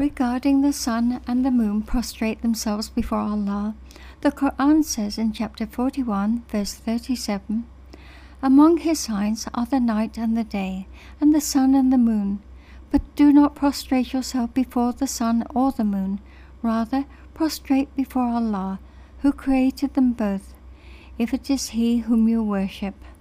Regarding the sun and the moon prostrate themselves before Allah, the Quran says in chapter 41, verse 37, "Among his signs are the night and the day, and the sun and the moon. But do not prostrate yourself before the sun or the moon. Rather, prostrate before Allah, who created them both, if it is He whom you worship."